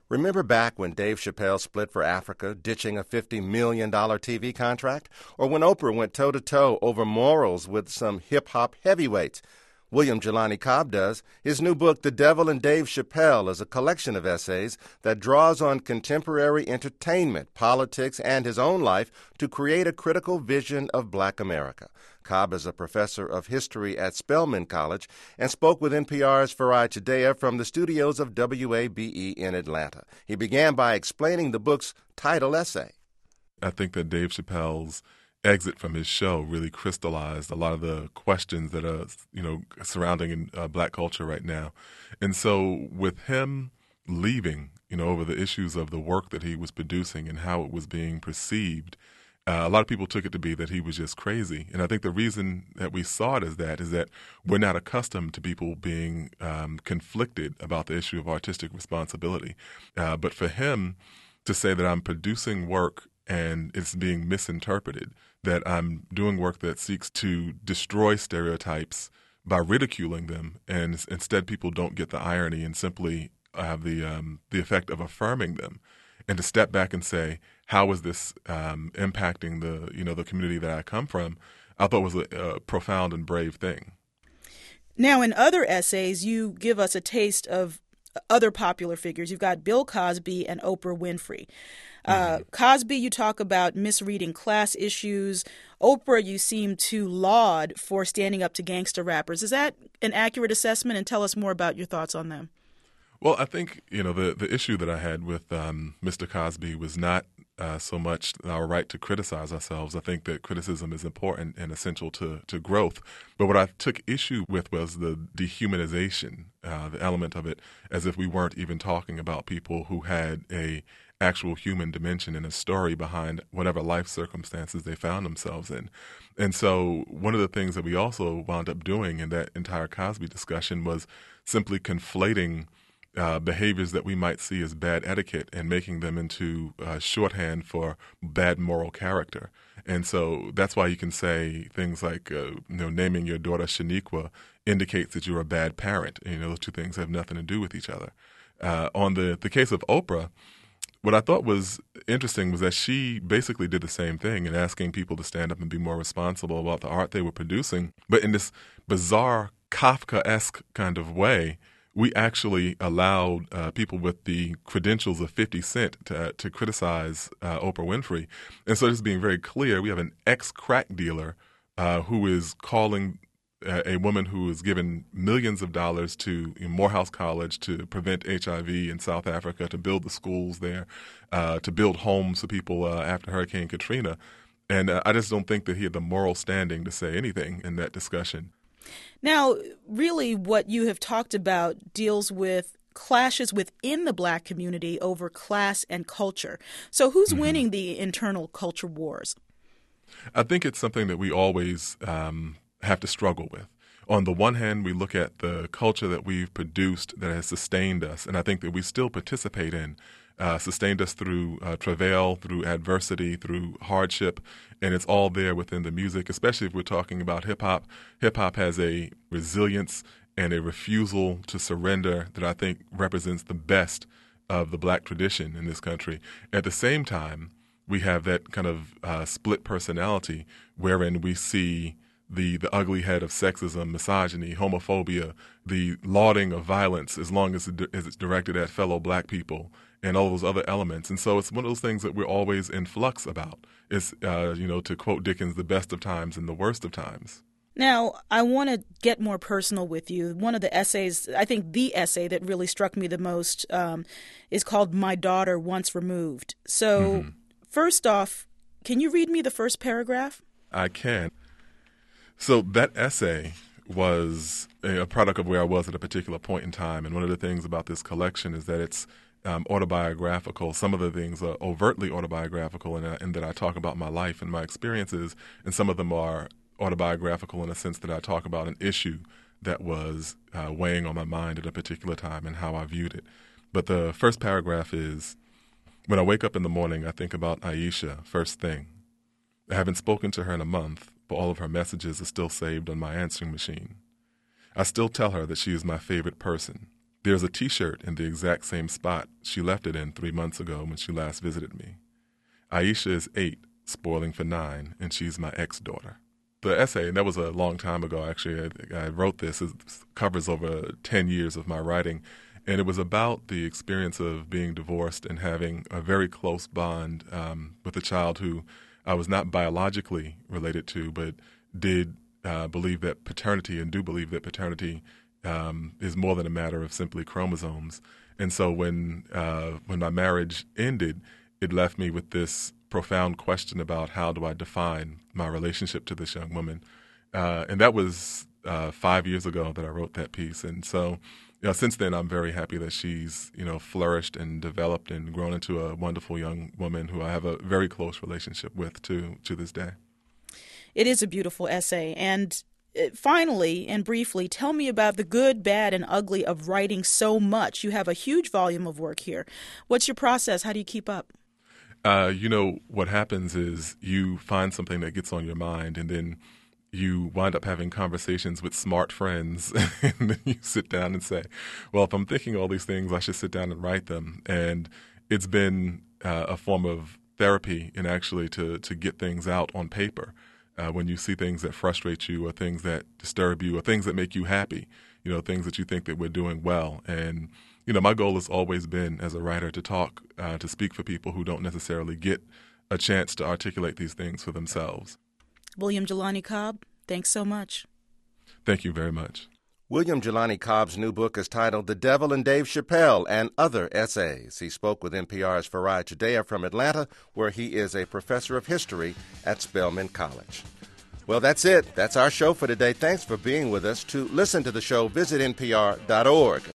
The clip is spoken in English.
Remember back when Dave Chappelle split for Africa, ditching a $50 million TV contract? Or when Oprah went toe-to-toe over morals with some hip-hop heavyweights? William Jelani Cobb does. His new book, The Devil and Dave Chappelle, is a collection of essays that draws on contemporary entertainment, politics, and his own life to create a critical vision of Black America. Cobb is a professor of history at Spelman College and spoke with NPR's Farai Chideya from the studios of WABE in Atlanta. He began by explaining the book's title essay. I think that Dave Chappelle's exit from his show really crystallized a lot of the questions that are, surrounding Black culture right now. And so with him leaving, over the issues of the work that he was producing and how it was being perceived, a lot of people took it to be that he was just crazy. And I think the reason that we saw it as that is that we're not accustomed to people being conflicted about the issue of artistic responsibility. But for him to say that I'm producing work and it's being misinterpreted, that I'm doing work that seeks to destroy stereotypes by ridiculing them, and instead people don't get the irony and simply have the effect of affirming them, and to step back and say, how is this impacting the community that I come from, I thought was a profound and brave thing. Now, in other essays, you give us a taste of other popular figures. You've got Bill Cosby and Oprah Winfrey. Cosby, you talk about misreading class issues. Oprah, you seem to laud for standing up to gangster rappers. Is that an accurate assessment? And tell us more about your thoughts on them. Well, I think, the issue that I had with Mr. Cosby was not so much our right to criticize ourselves. I think that criticism is important and essential to growth. But what I took issue with was the dehumanization, the element of it, as if we weren't even talking about people who had a actual human dimension and a story behind whatever life circumstances they found themselves in. And so one of the things that we also wound up doing in that entire Cosby discussion was simply conflating behaviors that we might see as bad etiquette and making them into shorthand for bad moral character. And so that's why you can say things like, naming your daughter Shaniqua indicates that you're a bad parent. Those two things have nothing to do with each other. On the case of Oprah, what I thought was interesting was that she basically did the same thing in asking people to stand up and be more responsible about the art they were producing. But in this bizarre Kafka-esque kind of way, we actually allowed people with the credentials of 50 Cent to criticize Oprah Winfrey. And so just being very clear, we have an ex-crack dealer who is calling a woman who is given millions of dollars to Morehouse College to prevent HIV in South Africa, to build the schools there, to build homes for people after Hurricane Katrina. And I just don't think that he had the moral standing to say anything in that discussion. Now, really what you have talked about deals with clashes within the Black community over class and culture. So who's winning the internal culture wars? I think it's something that we always have to struggle with. On the one hand, we look at the culture that we've produced that has sustained us, and I think that we still participate in, sustained us through travail, through adversity, through hardship, and it's all there within the music, especially if we're talking about hip-hop. Hip-hop has a resilience and a refusal to surrender that I think represents the best of the Black tradition in this country. At the same time, we have that kind of split personality wherein we see the ugly head of sexism, misogyny, homophobia, the lauding of violence as long as it's directed at fellow Black people, and all those other elements. And so it's one of those things that we're always in flux about. It's, to quote Dickens, the best of times and the worst of times. Now, I want to get more personal with you. One of the essays, I think the essay that really struck me the most is called My Daughter Once Removed. So first off, can you read me the first paragraph? I can. So that essay was a product of where I was at a particular point in time. And one of the things about this collection is that it's autobiographical. Some of the things are overtly autobiographical in that I talk about my life and my experiences, and some of them are autobiographical in a sense that I talk about an issue that was weighing on my mind at a particular time and how I viewed it. But the first paragraph is, when I wake up in the morning, I think about Aisha first thing. I haven't spoken to her in a month, but all of her messages are still saved on my answering machine. I still tell her that she is my favorite person. There's a T-shirt in the exact same spot she left it in 3 months ago when she last visited me. Aisha is 8, spoiling for 9, and she's my ex-daughter. The essay, and that was a long time ago, actually. I wrote this. It covers over 10 years of my writing, and it was about the experience of being divorced and having a very close bond with a child who I was not biologically related to, but did believe that paternity, and do believe that paternity is more than a matter of simply chromosomes. And so when my marriage ended, it left me with this profound question about how do I define my relationship to this young woman. And that was 5 years ago that I wrote that piece. And so since then, I'm very happy that she's, flourished and developed and grown into a wonderful young woman who I have a very close relationship with to this day. It is a beautiful essay. And finally and briefly, tell me about the good, bad, and ugly of writing so much. You have a huge volume of work here. What's your process? How do you keep up? What happens is you find something that gets on your mind, and then you wind up having conversations with smart friends, and then you sit down and say, well, if I'm thinking all these things, I should sit down and write them. And it's been a form of therapy, and actually to get things out on paper. When you see things that frustrate you, or things that disturb you, or things that make you happy, things that you think that we're doing well. And my goal has always been, as a writer, to talk, to speak for people who don't necessarily get a chance to articulate these things for themselves. William Jelani Cobb, thanks so much. Thank you very much. William Jelani Cobb's new book is titled The Devil and Dave Chappelle and Other Essays. He spoke with NPR's Faraj Judea from Atlanta, where he is a professor of history at Spelman College. Well, that's it. That's our show for today. Thanks for being with us. To listen to the show, visit npr.org.